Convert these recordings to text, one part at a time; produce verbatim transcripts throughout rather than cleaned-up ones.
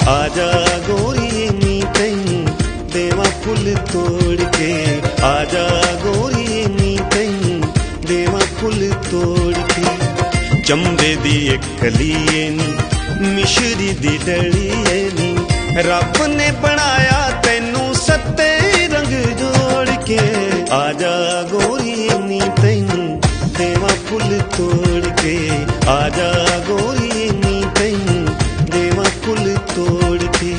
आजा गोरी नी तैनू देवा फुल तोड़ के, आजा गोरी नी तैनू देवा फुल तोड़ के। चंबे दी एक कलीए नी मिश्री दी डलिए नी, रब ने बनाया तैनू सत्ते रंग जोड़ के। आजा गोरी नी तैनू देवा फुल तोड़ के, आजा गोरी नी तैनू देवा फुल तोड़ के।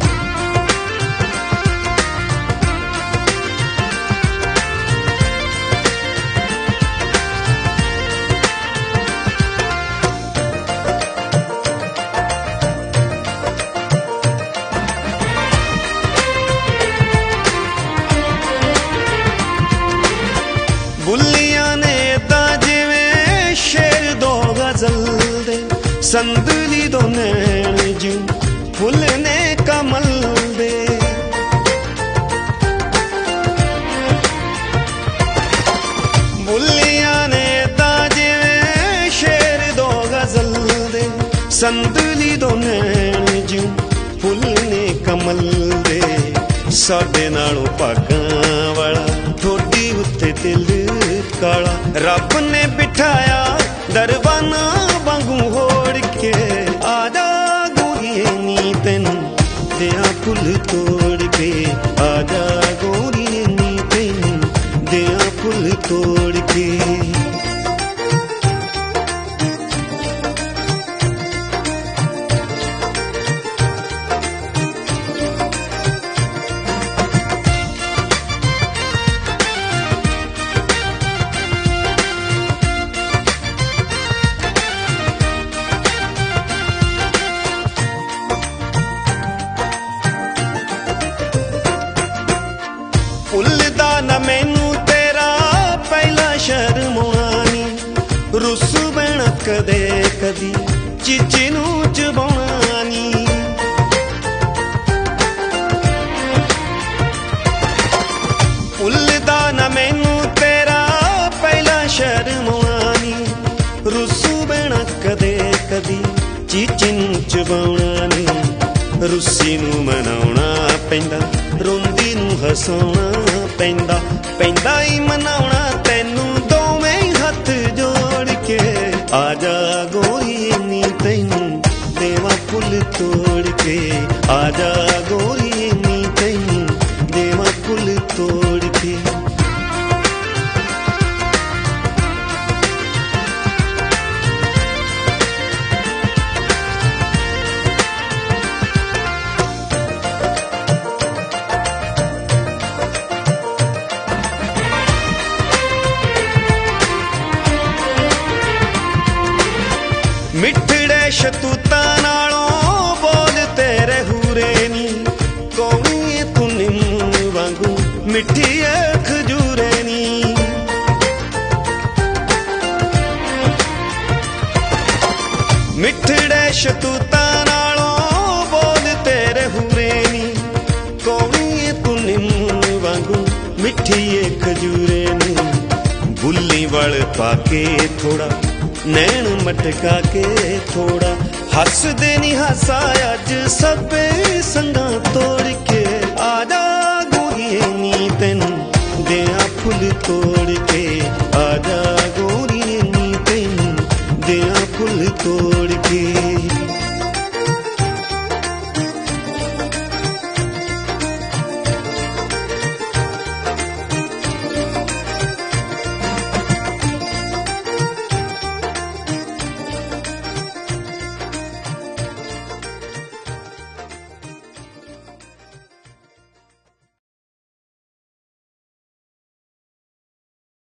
बुलिया ने ता जिवें शेर दो गजल दे, संदली दो नैन जू फुल ने कमल दे। बुलिया ने ता जिवें शेर दो गजल दे, संदली दो नैन जू फुल ने कमल दे। साडे नालों भागां वाला ठोडी उत्ते दिल काला, रब ने बिठाया दरबाना वांगू होड़ के। आजा गोरी नी तैनू देआ फुल तोड़ के, आजा गोरी नी तैनू देआ फुल तोड़ के। भुलदा न मैनू तेरा पहला शर्माउणा नी, रुस बैणा कदे कदी चीची नू चबाउणा नी। भुलदा न मैनू तेरा पहला शर्माउणा नी, रुस बैणा कदे कदी चीची नू चबाउणा नी। रुस्सी नू मनाउणा पैंदा, रोंदी नू हसाउणा पैंदा, पैंदा ही मनाउणा तैनू दोवें हथ जोड़ के। आजा गोरी नी तैनू देवा फुल तोड़ के, आजा गोरी नी तैनू देवा फुल तोड़ के। मिठड़े शतूता नालों बोल तेरे हूरे नी, कोई तू निम वांगू मिठी खजूरे नी। मिठड़े शतूता नालों बोल तेरे हूरे नी, कोई तू निम वांगू मिठी खजूरे नी। बुल्ली वल पाके थोड़ा नैन मटका के थोड़ा, हस दे नी हसा अज सबे संगा तोड़ के। आजा गोरी नी तैनू देआ फुल तोड़ के, आजा गोरी नी तैनू देआ फुल तोड़